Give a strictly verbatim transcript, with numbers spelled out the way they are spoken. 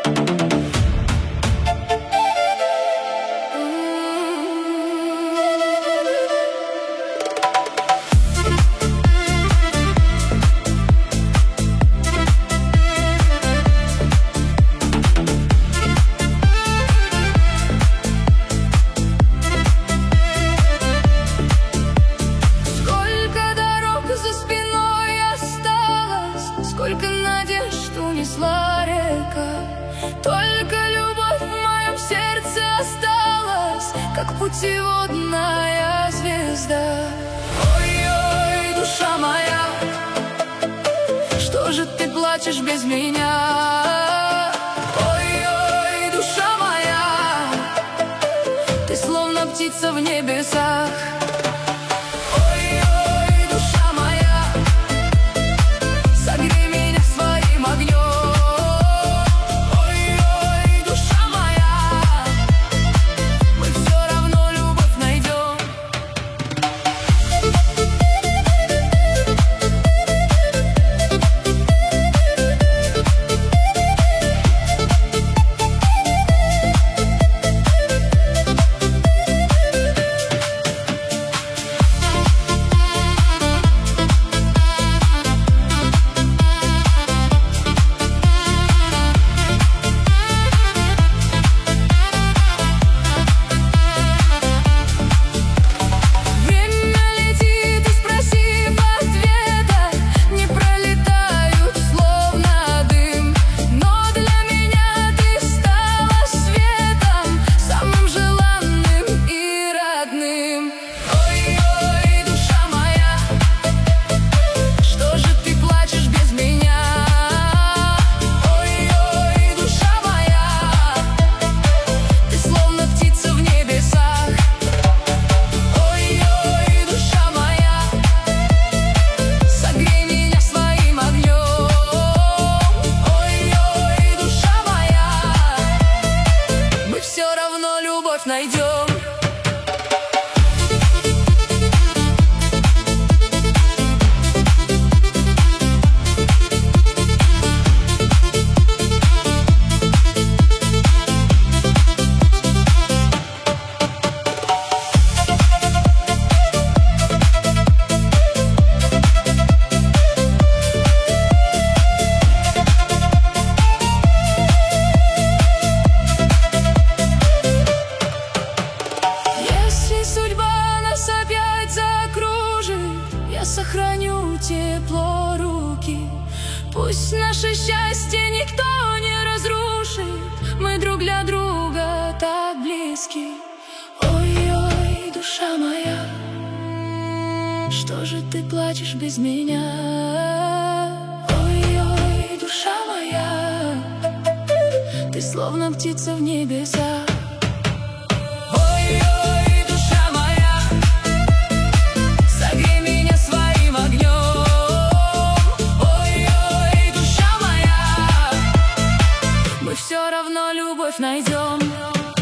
Сколько надежд унесла река, только любовь в моем сердце осталась, как путеводная звезда. Ой-ой, душа моя, что же ты плачешь без меня? Ой-ой, душа моя, ты словно птица в небесах. Найдем. Я сохраню тепло руки. Пусть наше счастье никто не разрушит, мы друг для друга так близки. Ой-ой, душа моя, что же ты плачешь без меня? Ой-ой, душа моя, ты словно птица в небесах. Все равно любовь найдем.